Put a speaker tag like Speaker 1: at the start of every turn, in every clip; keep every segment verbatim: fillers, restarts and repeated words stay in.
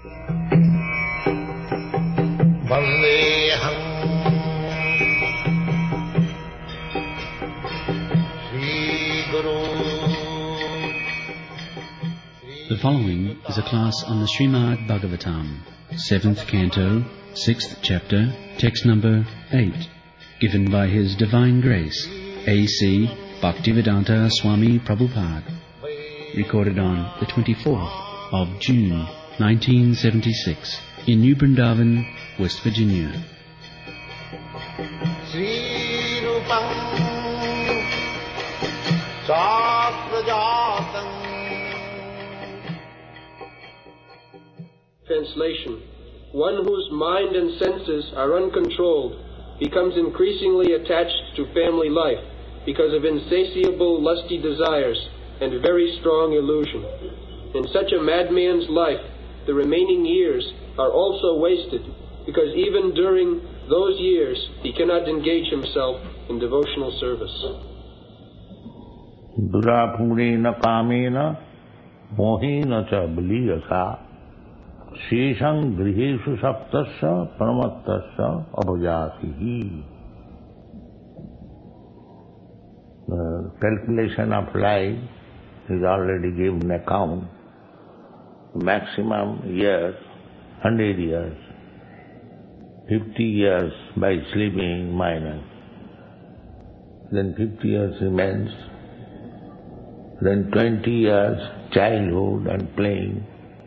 Speaker 1: The following is a class on the Srimad Bhagavatam, seventh canto, sixth chapter, text number eight, given by His Divine Grace, A C Bhaktivedanta Swami Prabhupada, recorded on the twenty-fourth of June, nineteen seventy-six, in New Brindavan, West Virginia.
Speaker 2: Translation. One whose mind and senses are uncontrolled becomes increasingly attached to family life because of insatiable lusty desires and very strong illusion. In such a madman's life, the remaining years are also wasted because even during those years he cannot engage himself in devotional service.
Speaker 3: Durapurena kamena mohena cha baliyasa sheshang griheshu saptasya paramattasya abhajasihi. The calculation of life is already given account. Maximum years, hundred years, fifty years by sleeping minus, then fifty years remains, then twenty years childhood and playing,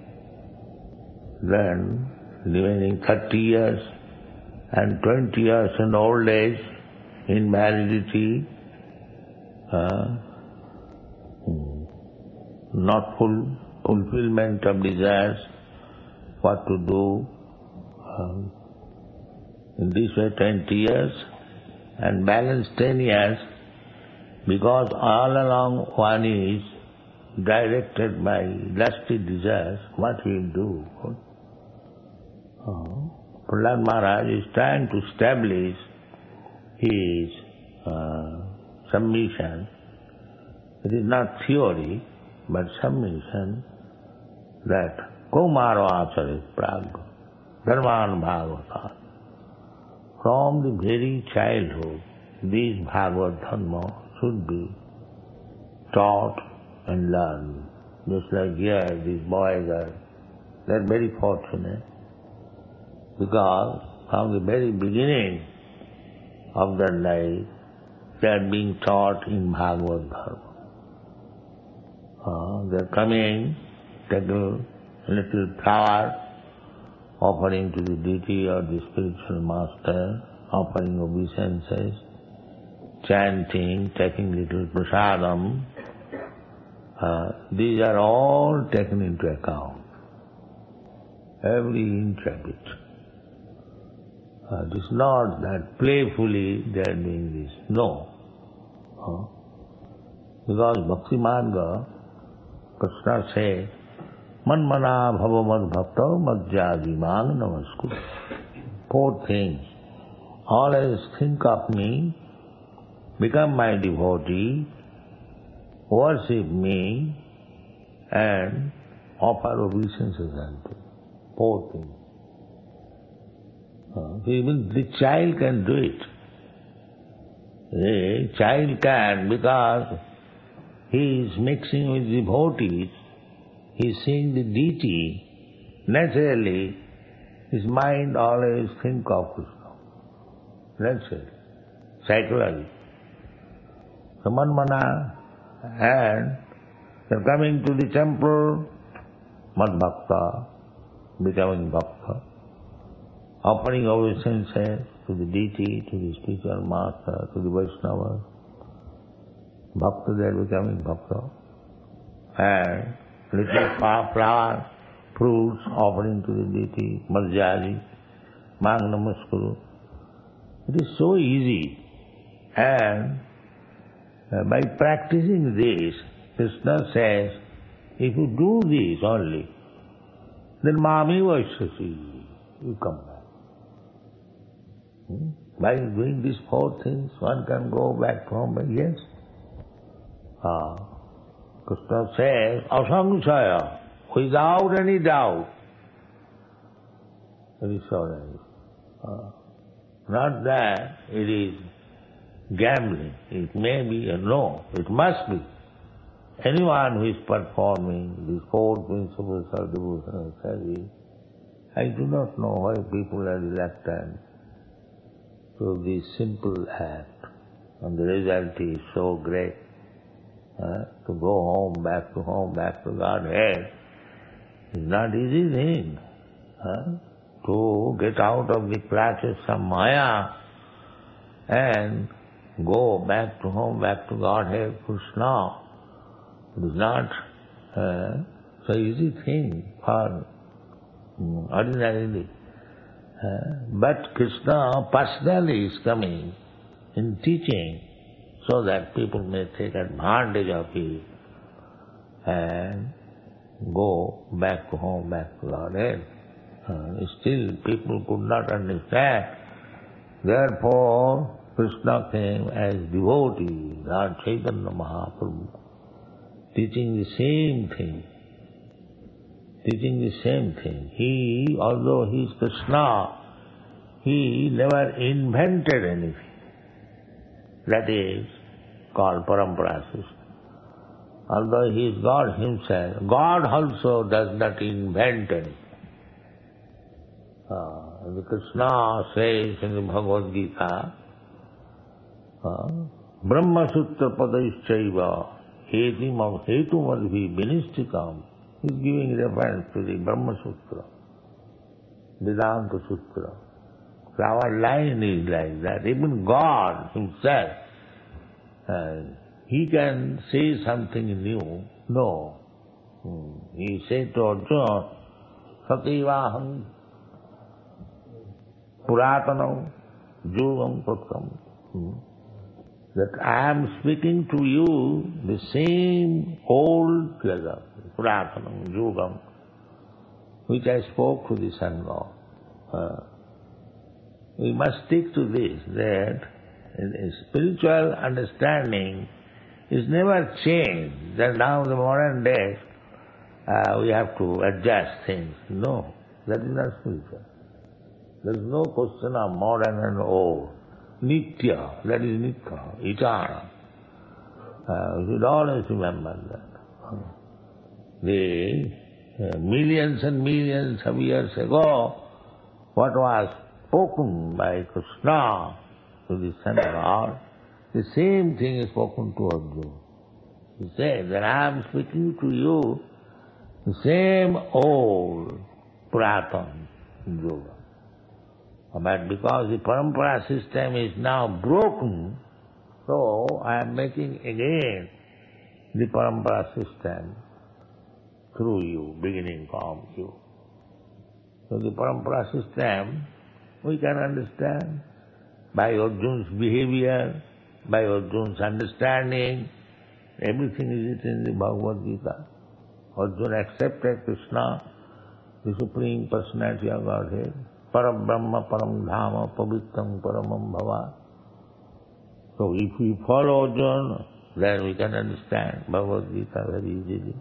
Speaker 3: then remaining thirty years and twenty years in old age, invalidity, uh, not full fulfillment of desires, what to do. Um, in this way twenty years and balance ten years, because all along one is directed by lusty desires, what he will do? Uh, Prahlad Maharaj is trying to establish his uh, submission. It is not theory, but submission that Kaumaro Acharit Prag, Dharman Bhagavata. From the very childhood, these Bhagavad Dharma should be taught and learned. Just like here, these boys are, they're very fortunate because from the very beginning of their life, they are being taught in Bhagavad Dharma. Uh, they're coming, take a little flower, offering to the deity or the spiritual master, offering obeisances, chanting, taking little prasadam. Uh, these are all taken into account. Every inch of it. Uh, it is not that playfully they are doing this. No. Uh, because Bhakti Marga, Krishna says, Manmana bhava mad bhakta madhyadi mang namasku. Four things. Always think of me, become my devotee, worship me, and offer obeisances unto me. Four things. Uh, even the child can do it. The child can, because he is mixing with devotees, he is seeing the deity, naturally his mind always think of Krishna. Naturally, psychologically. So Manmana, and they're coming to the temple, Mad Bhakta, becoming Bhakta, offering obeisances to the deity, to the spiritual master, to the Vaishnava. Bhakta, they are becoming Bhakta. And little flower, fruits, offering to the deity, Marjari, Mang Namaskuru. It is so easy. And uh, by practicing this, Krishna says, if you do this only, then Mami Vaishyasi, you come back. Hmm? By doing these four things, one can go back home, yes. Ah, Krishna says, asangsaya, without any doubt, It is so nice. Uh, not that it is gambling. It may be a no. It must be. Anyone who is performing these four principles of devotional service, I do not know why people are reluctant to this simple act, and the result is so great. Uh, to go home, back to home, back to Godhead is not easy thing. Uh, to get out of the clutches of Maya and go back to home, back to Godhead, Krishna. It is not uh, so easy thing for um, ordinarily. Uh, but Krishna personally is coming in teaching so that people may take advantage of it and go back to home, back to Godhead. Uh, still people could not understand. Therefore, Krishna came as devotee, Lord Chaitanya Mahaprabhu, teaching the same thing, teaching the same thing. He, although he is Krishna, he never invented anything. That is called parampara system. Although he is God himself, God also does not invent anything. Uh, the Krishna says in the Bhagavad Gita, uh, Brahma Sutra Padaischaiva Hetim Hetumadhi Vinistikam. He is giving reference to the Brahma Sutra, Vedanta Sutra. So our line is like that. Even God himself, uh, he can say something new. No. Hmm. He said to Arjuna, Sativaham Puratanam Yugam Pratam. Hmm. That I am speaking to you the same old philosophy, Puratanam Yugam, which I spoke to the Sun God. Uh, we must stick to this, that spiritual understanding is never changed, that now in the modern days uh, we have to adjust things. No, that is not spiritual. There is no question of modern and old. Nitya, that is Nitya, eternal. Uh, we should always remember that. The uh, millions and millions of years ago, what was spoken by Krishna to the Son of God, the same thing is spoken to Arjuna. He said that I am speaking to you the same old Puratan Yoga. But because the parampara system is now broken, so I am making again the parampara system through you, beginning from you. So the parampara system we can understand by Arjuna's behavior, by Arjuna's understanding. Everything is written in the Bhagavad Gita. Arjuna accepted Krishna, the Supreme Personality of Godhead. Param Brahma, Param Dhama, Pavitram, Paramam Bhava. So if we follow Arjuna, then we can understand Bhagavad Gita very easily.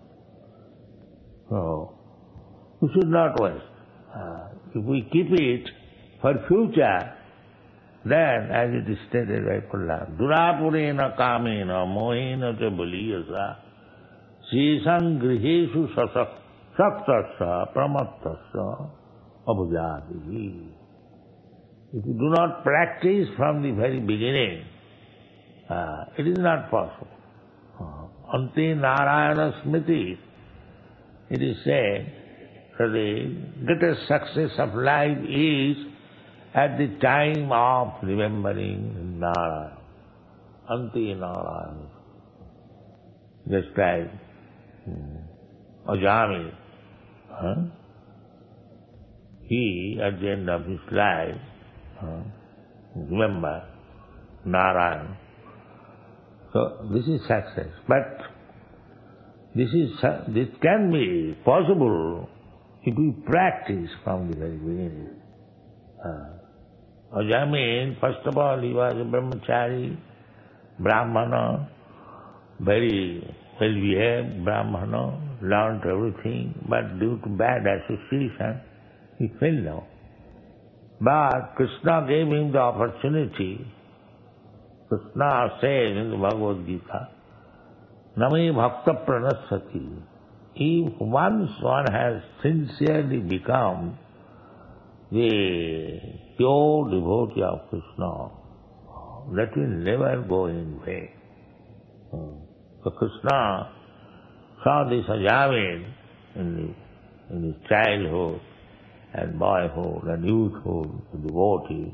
Speaker 3: So, we should not waste. Uh, if we keep it for future, then as it is stated by Prahlad, Durapurena kamena mohena cha baliyasa sesang griheshu saktasya pramattasya abhujati. If you do not practice from the very beginning, uh, it is not possible. Uh, Ante Narayana Smriti, it is said that the greatest success of life is at the time of remembering Narayana. Ante Narayana. Just like hmm, Ajami, huh? he at the end of his life, huh, remember Narayana. So this is success. But this is this can be possible if we practice from the very beginning. Uh, Ajami, first of all, he was a brahmachari, brahmana, very well-behaved brahmana, learned everything, but due to bad association, he fell down. But Krishna gave him the opportunity. Krishna says in the Bhagavad Gita, Nami bhakta pranasati. If once one has sincerely become the pure devotee of Krishna, that will never go in vain. So Krishna saw this Ajamil in, the, in his childhood and boyhood and youthhood, the devotee.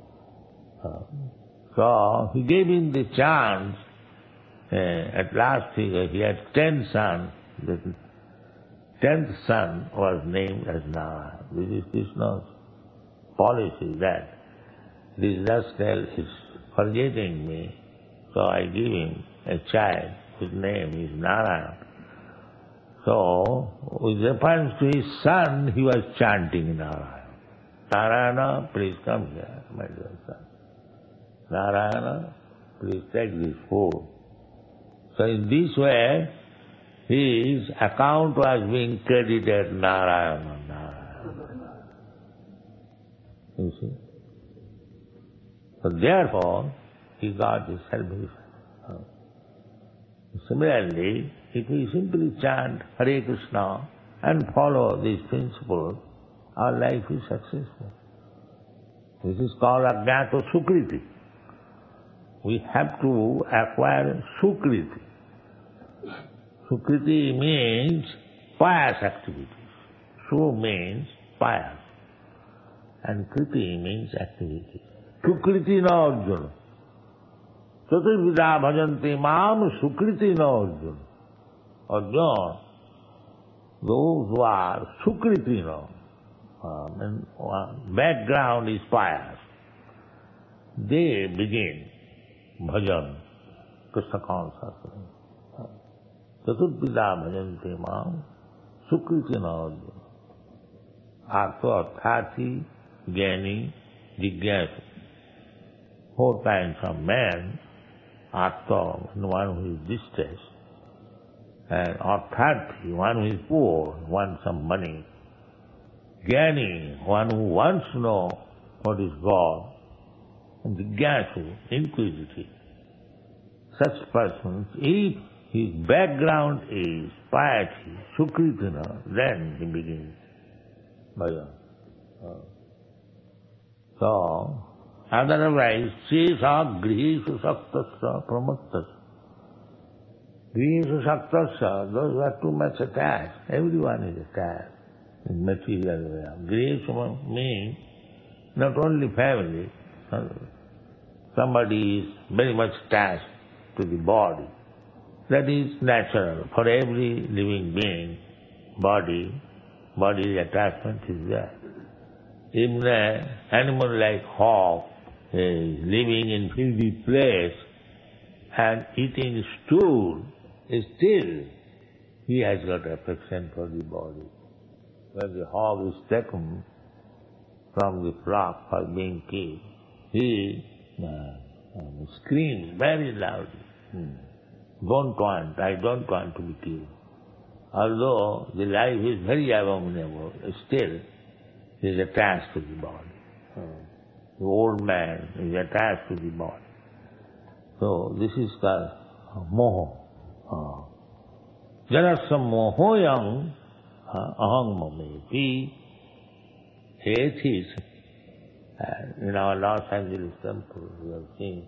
Speaker 3: So he gave him the chance. Uh, at last he, he had ten sons. The tenth son was named as Narayana. This is Krishna's policy, that this rascal is forgetting me, so I give him a child whose name is Narayana. So, with reference to his son, he was chanting Narayana. Narayana, please come here, my dear son. Narayana, please take this food. So in this way, his account was being credited Narayana, Narayana. You see? So therefore, he got his salvation. Similarly, if we simply chant Hare Krishna and follow these principles, our life is successful. This is called Ajnata Sukriti. We have to acquire Sukriti. Sukriti means pious activities. Su means pious. And Kriti means activity. Sukriti na Arjuna. Chaturvida bhajanti mam Sukriti na Arjuna. Arjuna, those who are Sukriti na, um, and uh, background is pious, they begin bhajan, Krishna consciousness. Chaturvida bhajanti mam Sukriti na Arjuna. Artha, Arthati, Jnani, Jigyasu. Four kinds of men. Artha, one who is distressed. And Arthati, one who is poor, wants some money. Jnani, one who wants to know what is God. And Jigyasu, inquisitive. Such persons, if his background is piety, Sukritina, then he begins bhajan. So, otherwise, Sesa Grihesu Saktasya Pramattasya. Grihesu Saktasya, those who are too much attached. Everyone is attached in material way. Grihesu means not only family. Somebody is very much attached to the body. That is natural. For every living being, body, body attachment is there. Even an animal like hawk is living in filthy place and eating stool, still he has got affection for the body. When the hawk is taken from the flock for being killed, he uh, um, screams very loudly, hmm. Don't want, I don't want to be killed. Although the life is very abominable, still he is attached to the body. Hmm. The old man is attached to the body. So this is called moho. Uh, Janasya mohoyam aham mameti. Atheists, uh, in our Los Angeles temple, we have seen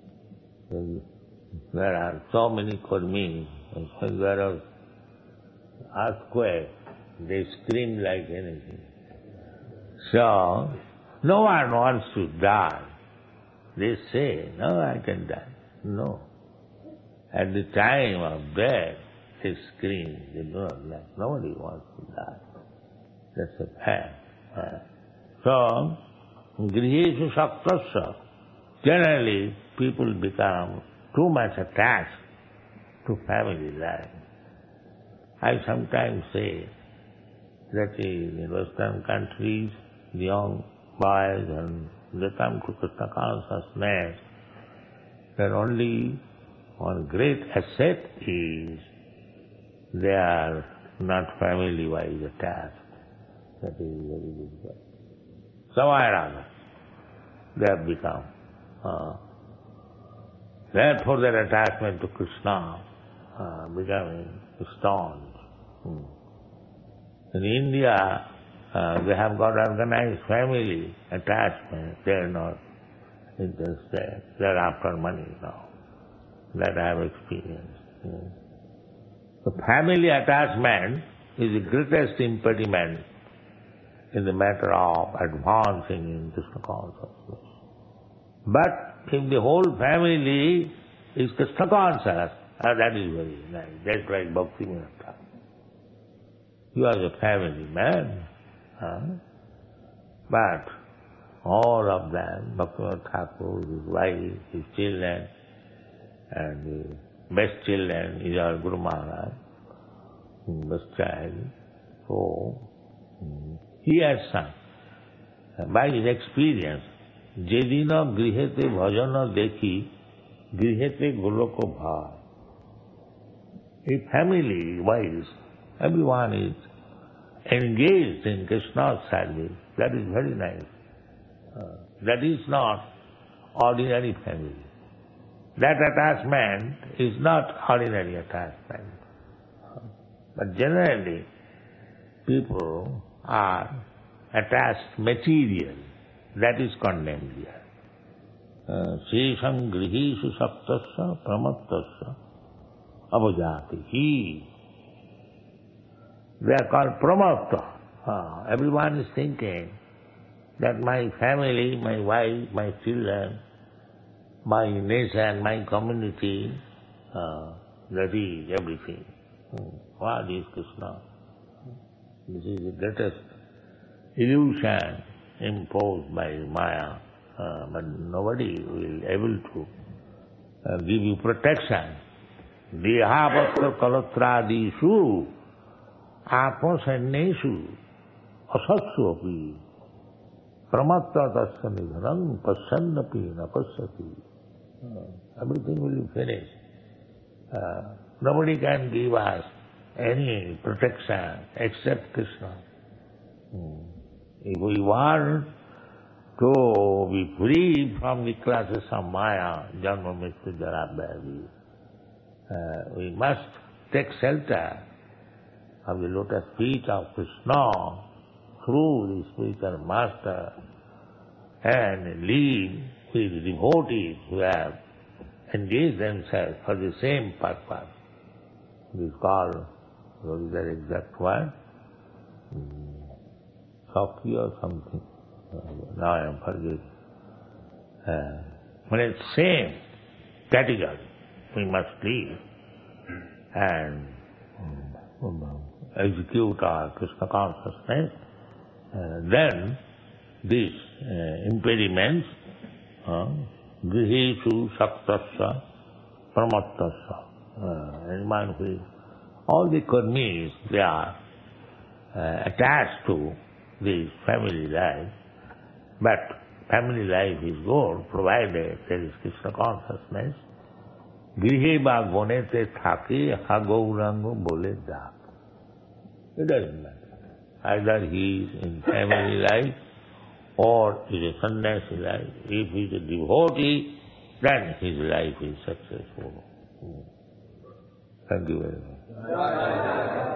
Speaker 3: there are so many kurmis, and when there is earthquake, they scream like anything. So, no one wants to die. They say, no, I can die. No. At the time of death, they scream, they do not like. Nobody wants to die. That's a fact. So, Grihesu Saktasya, generally people become too much attached to family life. I sometimes say that in Western countries, the young boys and they come to Krishna consciousness, their only one great asset is they are not family-wise attached. That is very good. Somewhere or other, they have become. Uh, therefore their attachment to Krishna uh, becoming staunch. Hmm. In India, uh, they have got organized family attachment. They are not interested. They are after money now. That I have experienced. Hmm. The family attachment is the greatest impediment in the matter of advancing in Krishna consciousness. But if the whole family is Krishna conscious, uh, that is very nice. That's like Bhaktivinoda Thakur. You are a family man. Huh? But all of them, Bhaktivinoda Thakur, his wife, his children, and the best children is our Guru Maharaj, best child. So, he has sung, by his experience, Jedina grihete bhajana dekhi, grihete goloko bhai. A family wise, everyone is engaged in Krishna's service. That is very nice. Uh, that is not ordinary family. That attachment is not ordinary attachment. But generally, people are attached material. That is condemned here. Shesham grihishu saptasya pramattasya abhajati. They are called pramatta. Uh, everyone is thinking that my family, my wife, my children, my nation, my community, uh, that is everything. What is Krishna? This is the greatest illusion imposed by Maya, uh, but nobody will able to uh, give you protection. Dehapatra kalatradishu atmasanneshu asatsu api pramatta tasya nidhanam pasyannapi napasyati. Everything will be finished. Uh, nobody can give us any protection except Krishna. Hmm. If we want to be free from the clutches of Maya, Janma Mrityu Jara Vyadhi, uh, we must take shelter of the lotus feet of Krishna through the spiritual master and live with the devotees who have engaged themselves for the same purpose. It is called, what is that exact word? Sakhi or something. Uh, now I am forgetting. Uh, but it's same category. We must live and um, execute our Krishna consciousness. Uh, then these uh, impediments, grihishu saktasya pramattasya, uh, anyone who is, all the karmis, they are uh, attached to this family life, but family life is good provided there is Krishna consciousness. Grihe ba gonete thake ha gaurango bole dak. It doesn't matter. Either he is in family life or is a sannyasi life. If he is a devotee, then his life is successful. Thank you very much.